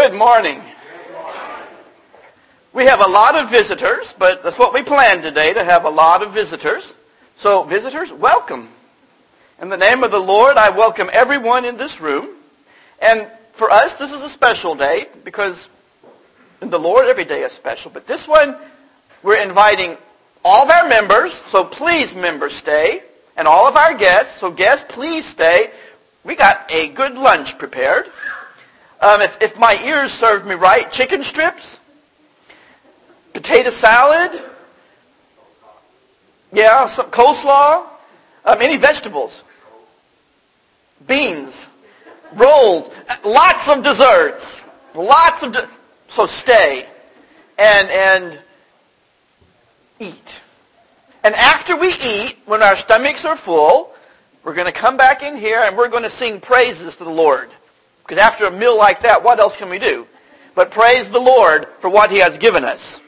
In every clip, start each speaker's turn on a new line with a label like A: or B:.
A: Good morning. We have a lot of visitors, but that's what we planned today, to have a lot of visitors. So visitors, welcome. In the name of the Lord, I welcome everyone in this room. And for us, this is a special day because in the Lord, every day is special. But this one, we're inviting all of our members, so please, members, stay. And all of our guests, so guests, please stay. We got a good lunch prepared. If my ears served me right, chicken strips, potato salad, some coleslaw, any vegetables, beans, rolls, lots of desserts, so stay and eat. And after we eat, when our stomachs are full, we're going to come back in here and we're going to sing praises to the Lord. Because after a meal like that, what else can we do but praise the Lord for what He has given us?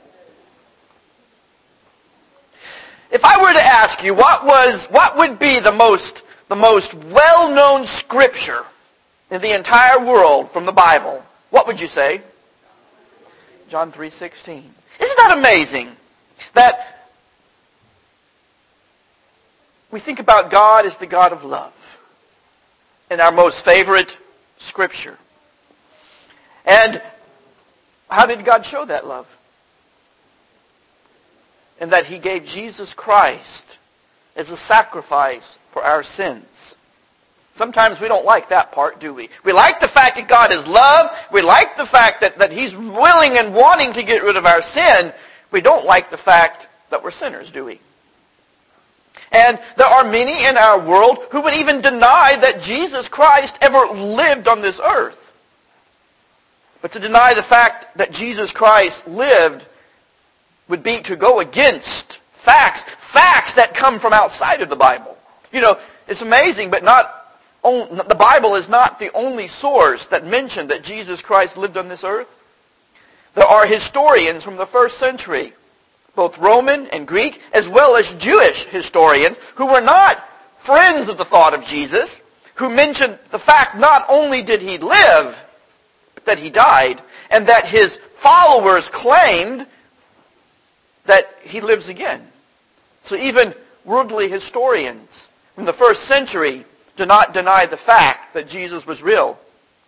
A: If I were to ask you what would be the most well-known scripture in the entire world from the Bible, what would you say? John 3:16. Isn't that amazing that we think about God as the God of love in our most favorite scripture? And how did God show that love? In that He gave Jesus Christ as a sacrifice for our sins. Sometimes we don't like that part, do we? We like the fact that God is love. We like the fact that He's willing and wanting to get rid of our sin. We don't like the fact that we're sinners, do we? And there are many in our world who would even deny that Jesus Christ ever lived on this earth. But to deny the fact that Jesus Christ lived would be to go against facts that come from outside of the Bible. You know, it's amazing, but the Bible is not the only source that mentioned that Jesus Christ lived on this earth. There are historians from the first century, both Roman and Greek, as well as Jewish historians, who were not friends of the thought of Jesus, who mentioned the fact not only did He live, but that He died, and that His followers claimed that He lives again. So even worldly historians from the first century do not deny the fact that Jesus was real.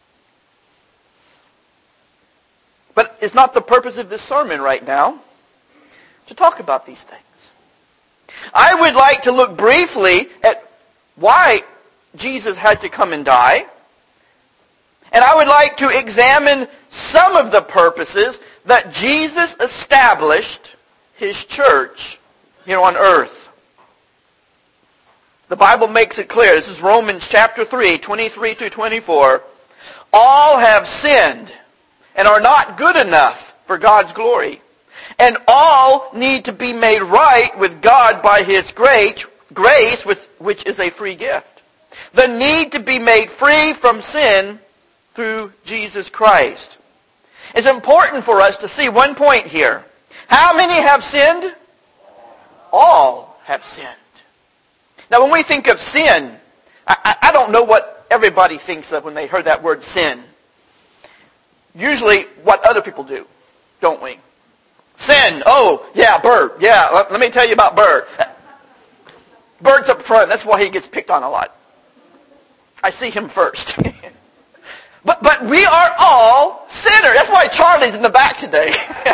A: But it's not the purpose of this sermon right now to talk about these things. I would like to look briefly at why Jesus had to come and die. And I would like to examine some of the purposes that Jesus established His church here on earth. The Bible makes it clear. This is Romans chapter 3, 23 to 24. All have sinned and are not good enough for God's glory. And all need to be made right with God by His grace, which is a free gift. The need to be made free from sin through Jesus Christ. It's important for us to see one point here. How many have sinned? All have sinned. Now when we think of sin, I don't know what everybody thinks of when they heard that word sin. Usually what other people do, don't we? Sin. Oh, yeah, Bert. Yeah, let me tell you about Bert. Bert's up front. That's why he gets picked on a lot. I see him first. But we are all sinners. That's why Charlie's in the back today.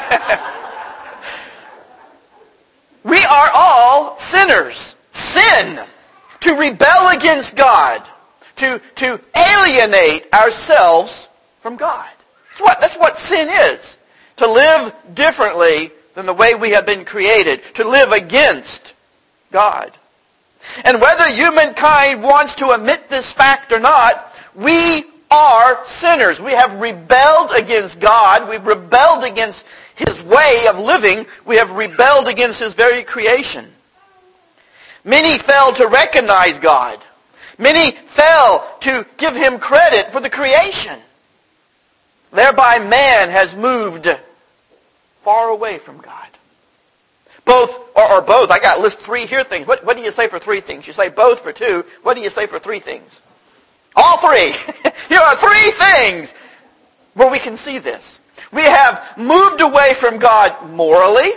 A: We are all sinners. Sin. To rebel against God. To alienate ourselves from God. That's what sin is. To live differently than the way we have been created. To live against God. And whether humankind wants to admit this fact or not, we are sinners. We have rebelled against God. We've rebelled against His way of living. We have rebelled against His very creation. Many failed to recognize God. Many failed to give Him credit for the creation. Thereby man has moved far away from God. Both. I got list 3 here things. What do you say for 3 things? You say both for 2. What do you say for 3 things? All 3. Here are 3 things where we can see this. We have moved away from God morally.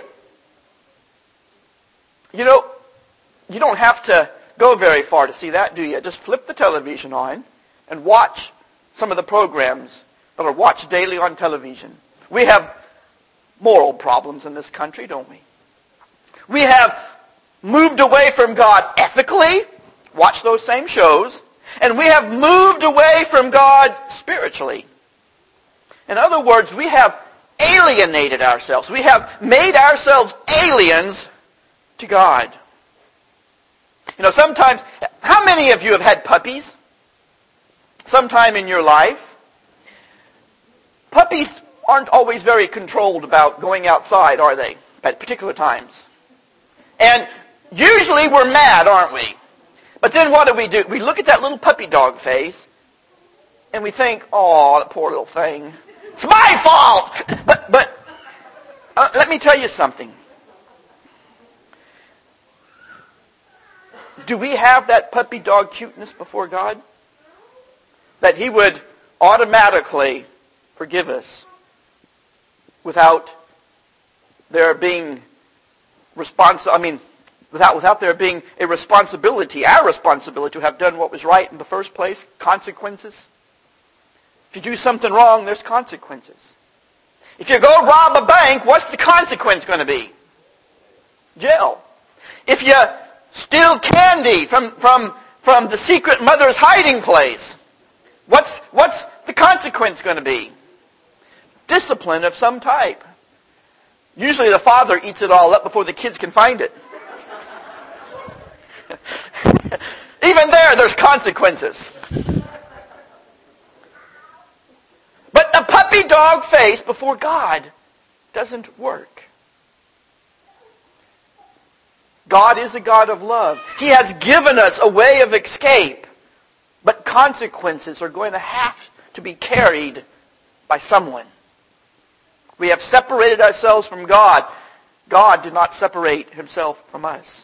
A: You know, you don't have to go very far to see that, do you? Just flip the television on and watch some of the programs that are watched daily on television. We have moral problems in this country, don't we? We have moved away from God ethically. Watch those same shows. And we have moved away from God spiritually. In other words, we have alienated ourselves. We have made ourselves aliens to God. You know, sometimes, how many of you have had puppies sometime in your life? Puppies aren't always very controlled about going outside, are they, at particular times? And usually we're mad, aren't we? But then what do? We look at that little puppy dog face, and we think, oh, that poor little thing. It's my fault! But let me tell you something. Do we have that puppy dog cuteness before God? That He would automatically forgive us without there being without there being a responsibility, our responsibility to have done what was right in the first place, consequences. If you do something wrong, there's consequences. If you go rob a bank, what's the consequence going to be? Jail. If you steal candy from the secret mother's hiding place, what's the consequence going to be? Discipline of some type. Usually the father eats it all up before the kids can find it. Even there's consequences. But a puppy dog face before God doesn't work. God is a God of love. He has given us a way of escape, but consequences are going to have to be carried by someone. We have separated ourselves from God. God did not separate Himself from us.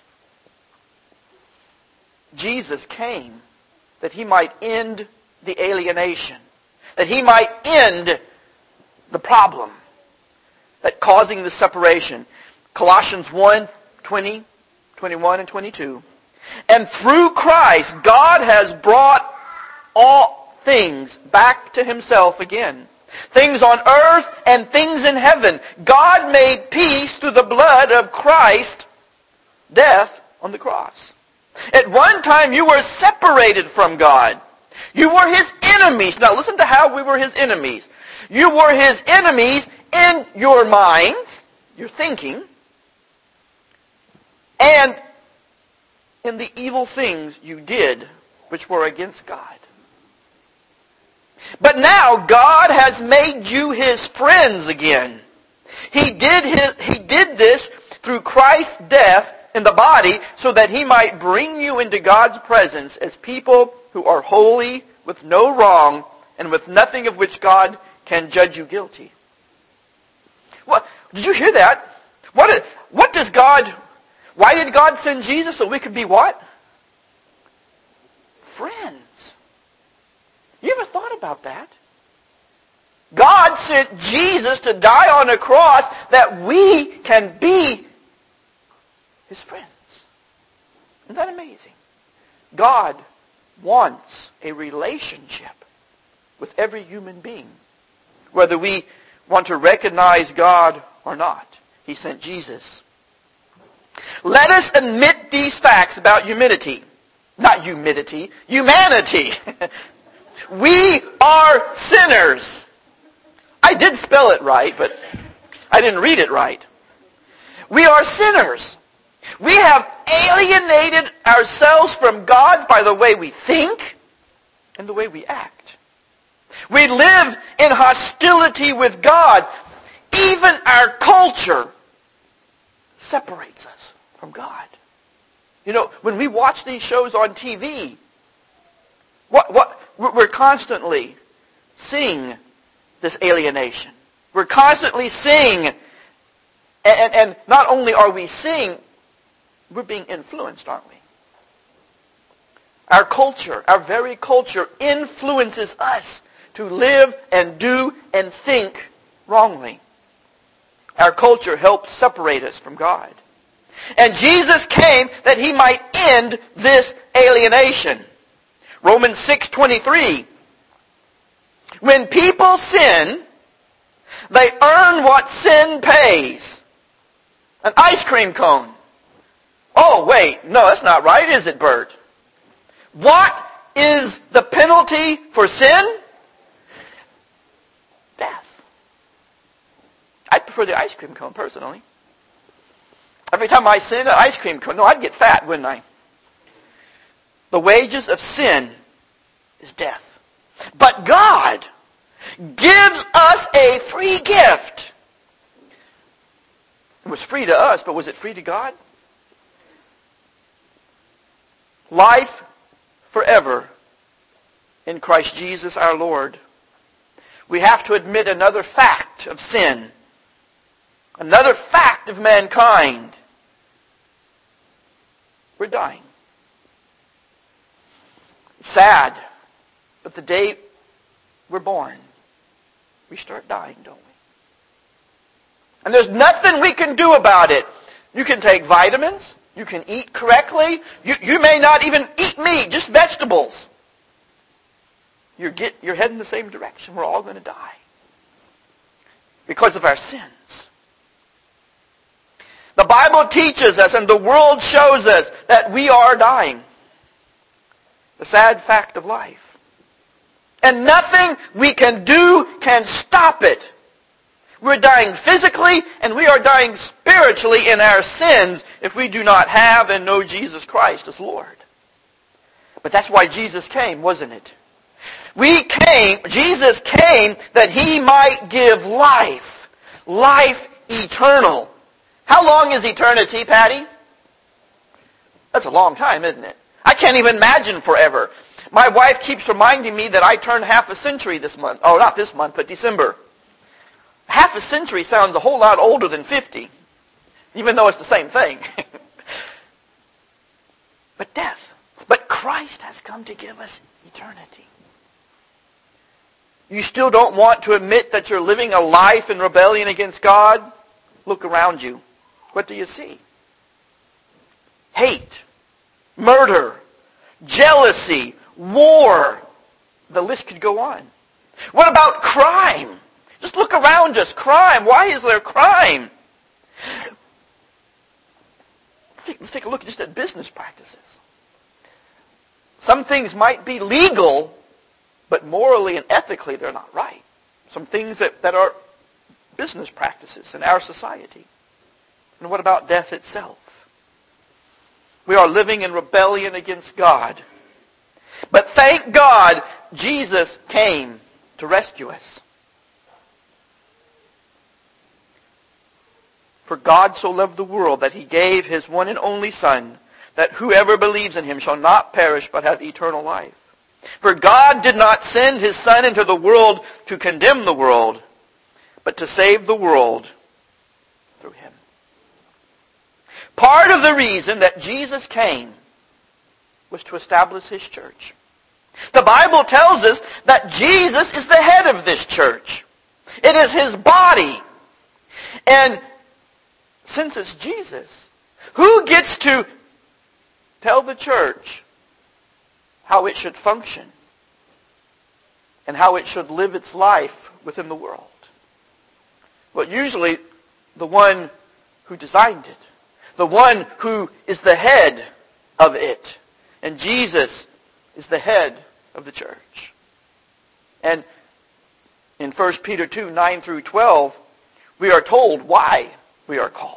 A: Jesus came that He might end the alienation, that He might end the problem that causing the separation. Colossians 1:20, 21, and 22. And through Christ, God has brought all things back to Himself again. Things on earth and things in heaven. God made peace through the blood of Christ's death on the cross. At one time you were separated from God. You were His enemies. Now listen to how we were His enemies. You were His enemies in your minds, your thinking, and in the evil things you did which were against God. But now God has made you His friends again. He did this through Christ's death in the body so that He might bring you into God's presence as people who are holy, with no wrong, and with nothing of which God can judge you guilty. What? Did you hear that? What does God... Why did God send Jesus? So we could be what? Friends. You ever thought about that? God sent Jesus to die on a cross that we can be His friends. Isn't that amazing? God wants a relationship with every human being, whether we want to recognize God or not. He sent Jesus. Let us admit these facts about humanity. Not humidity, humanity. We are sinners. I did spell it right, but I didn't read it right. We are sinners. We have alienated ourselves from God by the way we think and the way we act. We live in hostility with God. Even our culture separates us from God. You know, when we watch these shows on TV, we're constantly seeing this alienation. We're constantly seeing, and not only are we seeing, we're being influenced, aren't we? Our culture, our very culture, influences us to live and do and think wrongly. Our culture helps separate us from God. And Jesus came that he might end this alienation. Romans 6:23. When people sin, they earn what sin pays. An ice cream cone. Oh, wait. No, that's not right, is it, Bert? What is the penalty for sin? Death. I prefer the ice cream cone, personally. Every time I sin, an ice cream cone. No, I'd get fat, wouldn't I? The wages of sin is death. But God gives us a free gift. It was free to us, but was it free to God? Life forever in Christ Jesus our Lord. We have to admit another fact of sin. Another fact of mankind. We're dying. Sad, but the day we're born, we start dying, don't we? And there's nothing we can do about it. You can take vitamins. You can eat correctly. You may not even eat meat, just vegetables. You're heading the same direction. We're all going to die because of our sins. The Bible teaches us and the world shows us that we are dying. The sad fact of life. And nothing we can do can stop it. We're dying physically and we are dying spiritually in our sins if we do not have and know Jesus Christ as Lord. But that's why Jesus came, wasn't it? Jesus came that he might give life. Life eternal. How long is eternity, Patty? That's a long time, isn't it? I can't even imagine forever. My wife keeps reminding me that I turned half a century this month. Oh, not this month, but December. Half a century sounds a whole lot older than 50, even though it's the same thing. But death. But Christ has come to give us eternity. You still don't want to admit that you're living a life in rebellion against God? Look around you. What do you see? Hate, murder, jealousy, war. The list could go on. What about crime? Just look around us. Crime. Why is there crime? Let's take a look just at business practices. Some things might be legal, but morally and ethically they're not right. Some things that are business practices in our society. And what about death itself? We are living in rebellion against God. But thank God, Jesus came to rescue us. For God so loved the world that he gave his one and only Son, that whoever believes in him shall not perish but have eternal life. For God did not send his Son into the world to condemn the world, but to save the world through him. Part of the reason that Jesus came was to establish his church. The Bible tells us that Jesus is the head of this church. It is his body. And since it's Jesus, who gets to tell the church how it should function and how it should live its life within the world? Well, usually the one who designed it, the one who is the head of it. And Jesus is the head of the church. And in 1 Peter 2, 9 through 12, we are told why we are called.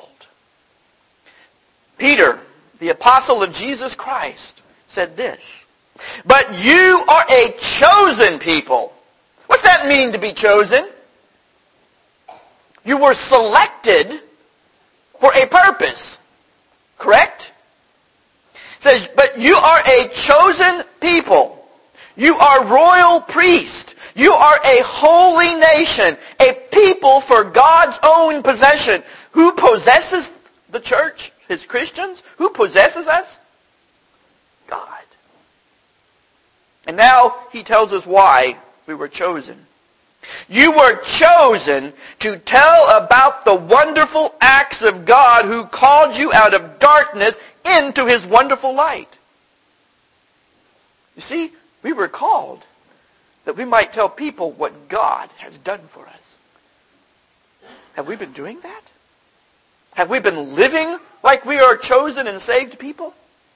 A: Peter, the apostle of Jesus Christ, said this, "But you are a chosen people." What's that mean, to be chosen? You were selected for a purpose. Correct? It says, "But you are a chosen people. You are royal priest. You are a holy nation, a people for God's own possession." Who possesses the church, his Christians? Who possesses us? God. And now he tells us why we were chosen. You were chosen to tell about the wonderful acts of God who called you out of darkness into his wonderful light. You see, we were called that we might tell people what God has done for us. Have we been doing that? Have we been living like we are chosen and saved people?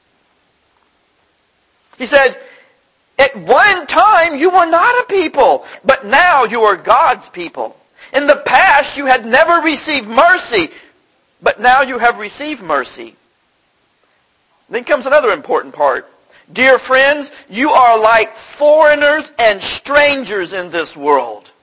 A: He said, at one time you were not a people, but now you are God's people. In the past you had never received mercy, but now you have received mercy. Then comes another important part. Dear friends, you are like foreigners and strangers in this world.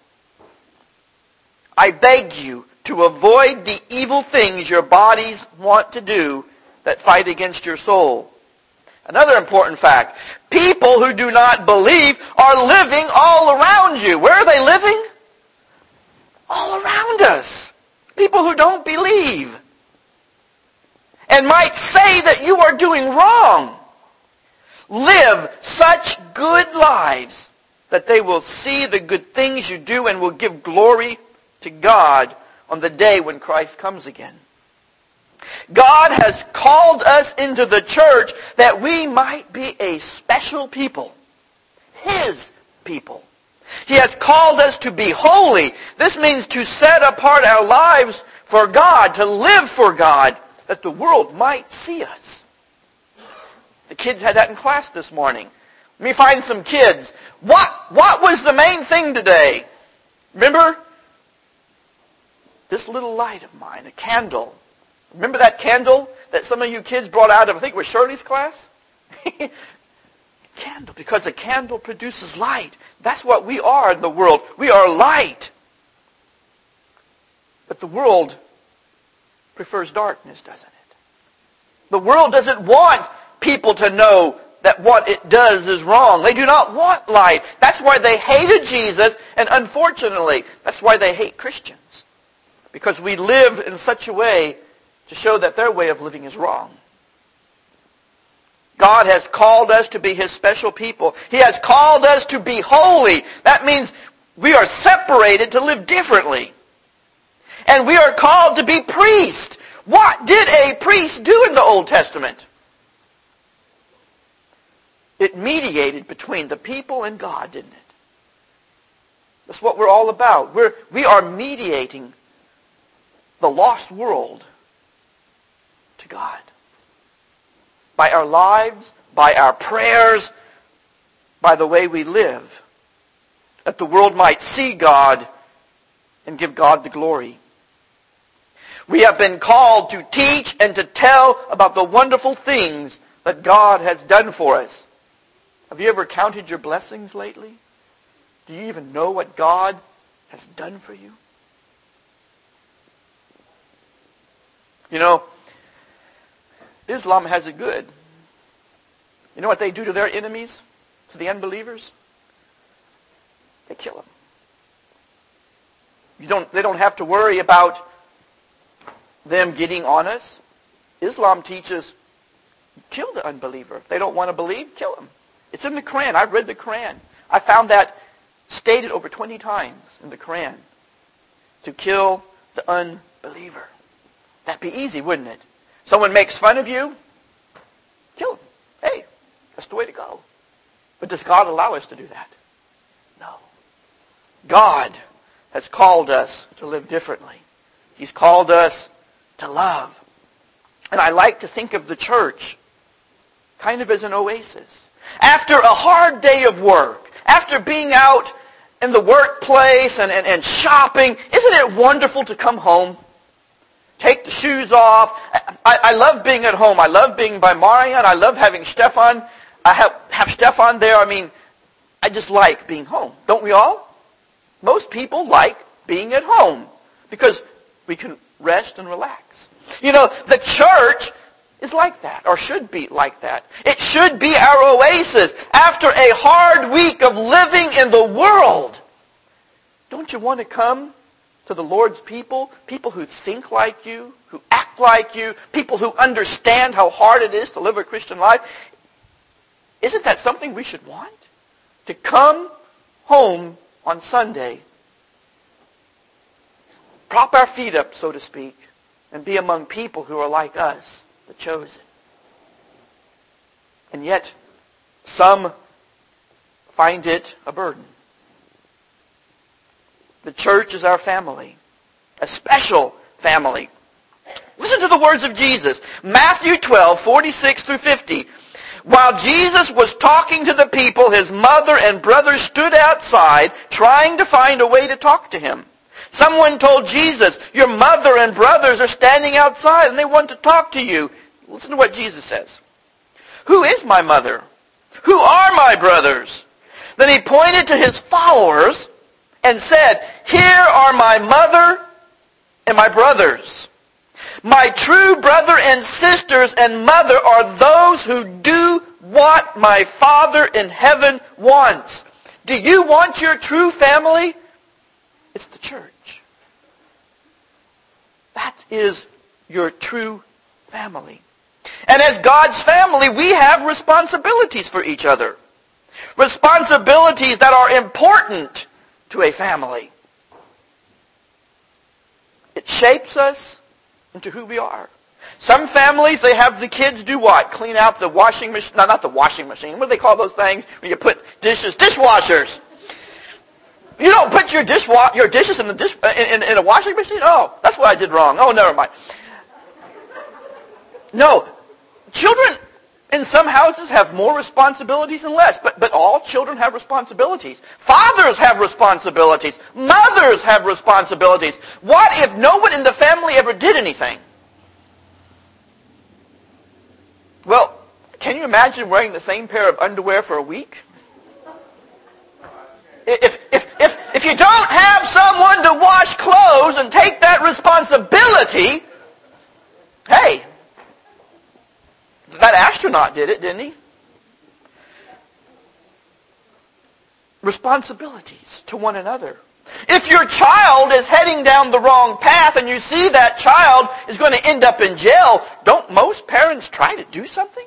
A: I beg you to avoid the evil things your bodies want to do that fight against your soul. Another important fact. People who do not believe are living all around you. Where are they living? All around us. People who don't believe. And might say that you are doing wrong. Live such good lives that they will see the good things you do and will give glory to God on the day when Christ comes again. God has called us into the church that we might be a special people. His people. He has called us to be holy. This means to set apart our lives for God, to live for God, that the world might see us. The kids had that in class this morning. Let me find some kids. What was the main thing today? Remember? This little light of mine, a candle. Remember that candle that some of you kids brought out of, I think it was Shirley's class? Candle, because a candle produces light. That's what we are in the world. We are light. But the world prefers darkness, doesn't it? The world doesn't want people to know that what it does is wrong. They do not want light. That's why they hated Jesus, and unfortunately, that's why they hate Christians. Because we live in such a way to show that their way of living is wrong. God has called us to be his special people. He has called us to be holy. That means we are separated to live differently. And we are called to be priests. What did a priest do in the Old Testament? It mediated between the people and God, didn't it? That's what we're all about. We are mediating the lost world to God. By our lives, by our prayers, by the way we live. That the world might see God and give God the glory. We have been called to teach and to tell about the wonderful things that God has done for us. Have you ever counted your blessings lately? Do you even know what God has done for you? You know, Islam has it good. You know what they do to their enemies, to the unbelievers? They kill them. They don't have to worry about them getting on us. Islam teaches, kill the unbeliever. If they don't want to believe, kill them. It's in the Quran. I've read the Quran. I found that stated over 20 times in the Quran. To kill the unbeliever. That'd be easy, wouldn't it? Someone makes fun of you, kill them. Hey, that's the way to go. But does God allow us to do that? No. God has called us to live differently. He's called us to love. And I like to think of the church kind of as an oasis. After a hard day of work, after being out in the workplace and shopping, isn't it wonderful to come home? Take the shoes off. I love being at home. I love being by Marian. I love having Stefan. I have Stefan there. I mean, I just like being home. Don't we all? Most people like being at home because we can rest and relax. You know, the church is like that, or should be like that. It should be our oasis after a hard week of living in the world. Don't you want to come to the Lord's people who think like you, who act like you, people who understand how hard it is to live a Christian life? Isn't that something we should want? To come home on Sunday, prop our feet up, so to speak, and be among people who are like us, the chosen. And yet, some find it a burden. The church is our family, a special family. Listen to the words of Jesus. Matthew 12, 46 through 50. While Jesus was talking to the people, his mother and brothers stood outside trying to find a way to talk to him. Someone told Jesus, your mother and brothers are standing outside and they want to talk to you. Listen to what Jesus says. Who is my mother? Who are my brothers? Then he pointed to his followers and said, here are my mother and my brothers. My true brother and sisters and mother are those who do what my Father in heaven wants. Do you want your true family? It's the church. That is your true family. And as God's family, we have responsibilities for each other. Responsibilities that are important to a family. It shapes us into who we are. Some families, they have the kids do what? Clean out the washing machine. No, not the washing machine. What do they call those things when you put dishes? Dishwashers. You don't put your dishes in the in a washing machine? Oh, that's what I did wrong. Oh, never mind. No. Children in some houses have more responsibilities and less, but all children have responsibilities. Fathers have responsibilities. Mothers have responsibilities. What if no one in the family ever did anything? Well, can you imagine wearing the same pair of underwear for a week? If you don't have someone to wash clothes and take that responsibility, hey, that astronaut did it, didn't he? Responsibilities to one another. If your child is heading down the wrong path and you see that child is going to end up in jail, don't most parents try to do something?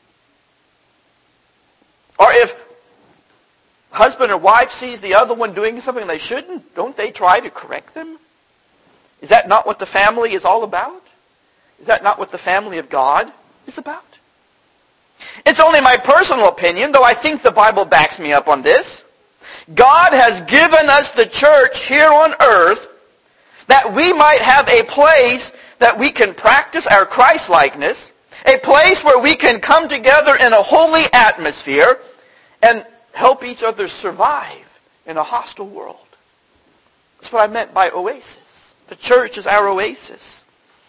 A: Or if husband or wife sees the other one doing something they shouldn't, don't they try to correct them? Is that not what the family is all about? Is that not what the family of God is about? It's only my personal opinion, though I think the Bible backs me up on this. God has given us the church here on earth that we might have a place that we can practice our Christ-likeness, a place where we can come together in a holy atmosphere and help each other survive in a hostile world. That's what I meant by oasis. The church is our oasis.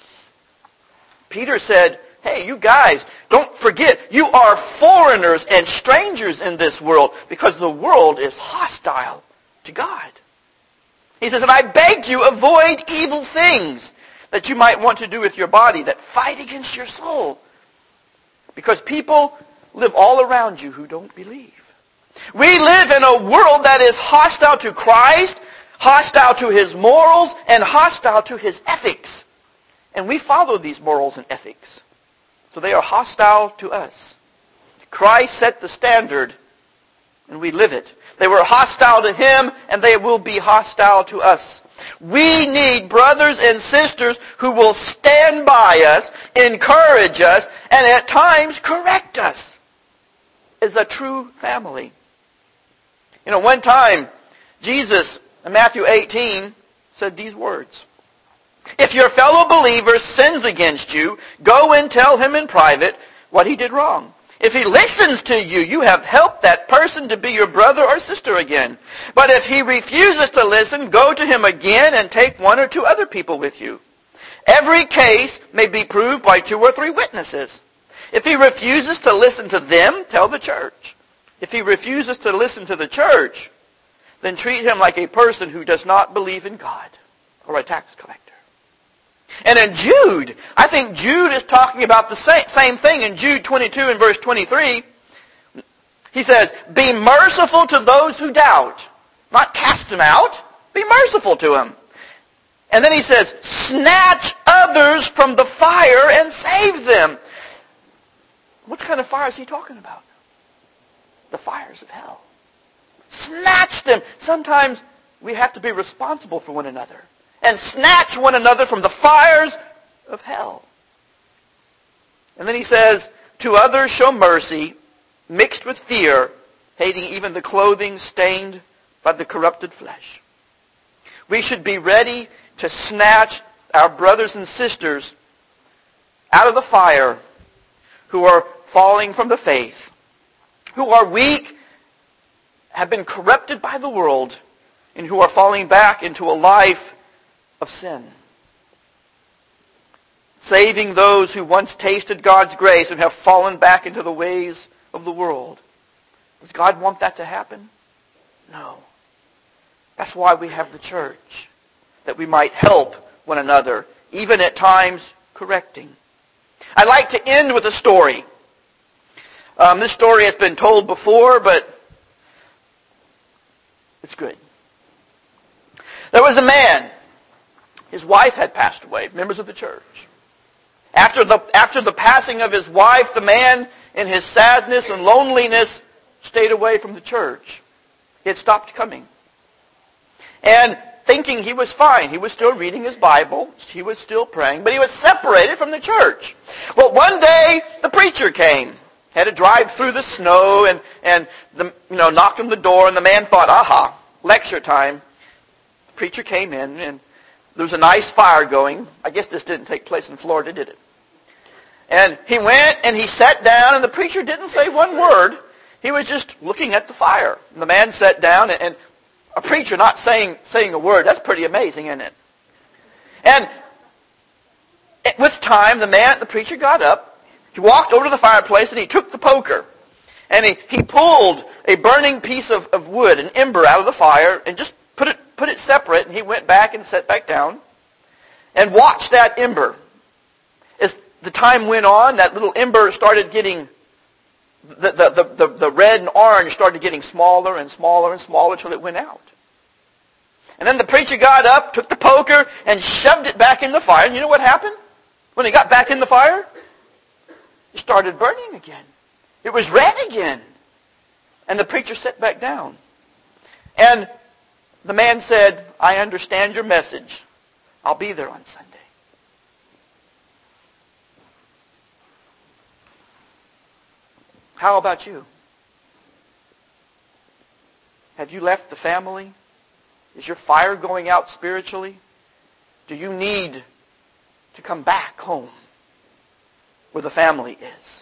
A: Peter said, hey, you guys, don't forget, you are foreigners and strangers in this world because the world is hostile to God. He says, and I beg you, avoid evil things that you might want to do with your body that fight against your soul. Because people live all around you who don't believe. We live in a world that is hostile to Christ, hostile to his morals, and hostile to his ethics. And we follow these morals and ethics. So they are hostile to us. Christ set the standard, and we live it. They were hostile to him, and they will be hostile to us. We need brothers and sisters who will stand by us, encourage us, and at times correct us as a true family. You know, one time, Jesus, in Matthew 18, said these words. If your fellow believer sins against you, go and tell him in private what he did wrong. If he listens to you, you have helped that person to be your brother or sister again. But if he refuses to listen, go to him again and take one or two other people with you. Every case may be proved by 2 or 3 witnesses. If he refuses to listen to them, tell the church. If he refuses to listen to the church, then treat him like a person who does not believe in God or a tax collector. And in Jude, I think Jude is talking about the same thing. In Jude 22 and verse 23, he says, be merciful to those who doubt. Not cast them out. Be merciful to them. And then he says, snatch others from the fire and save them. What kind of fire is he talking about? The fires of hell. Snatch them. Sometimes we have to be responsible for one another and snatch one another from the fires of hell. And then he says, to others show mercy, mixed with fear, hating even the clothing stained by the corrupted flesh. We should be ready to snatch our brothers and sisters out of the fire who are falling from the faith, who are weak, have been corrupted by the world, and who are falling back into a life of sin. Saving those who once tasted God's grace and have fallen back into the ways of the world. Does God want that to happen? No. That's why we have the church, that we might help one another, even at times correcting. I'd like to end with a story. This story has been told before, but it's good. There was a man. His wife had passed away, members of the church. After the passing of his wife, the man, in his sadness and loneliness, stayed away from the church. He had stopped coming. And thinking he was fine. He was still reading his Bible. He was still praying. But he was separated from the church. Well, one day, the preacher came. Had to drive through the snow and knocked on the door. And the man thought, aha, lecture time. The preacher came in and there was a nice fire going. I guess this didn't take place in Florida, did it? And he went and he sat down, and the preacher didn't say one word. He was just looking at the fire. And the man sat down, and a preacher not saying a word, that's pretty amazing, isn't it? And with time, the preacher got up. He walked over to the fireplace, and he took the poker. And he pulled a burning piece of wood, an ember, out of the fire, and just put it separate, and he went back and sat back down and watched that ember. As the time went on, that little ember started getting, the red and orange started getting smaller and smaller and smaller till it went out. And then the preacher got up, took the poker, and shoved it back in the fire. And you know what happened? When it got back in the fire, it started burning again. It was red again. And the preacher sat back down. And the man said, I understand your message. I'll be there on Sunday. How about you? Have you left the family? Is your fire going out spiritually? Do you need to come back home where the family is?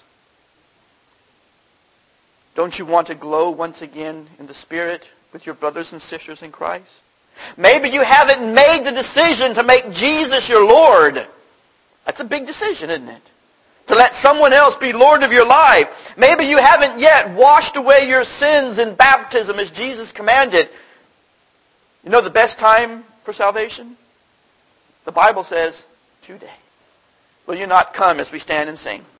A: Don't you want to glow once again in the Spirit with your brothers and sisters in Christ? Maybe you haven't made the decision to make Jesus your Lord. That's a big decision, isn't it? To let someone else be Lord of your life. Maybe you haven't yet washed away your sins in baptism as Jesus commanded. You know the best time for salvation? The Bible says, today. Will you not come as we stand and sing?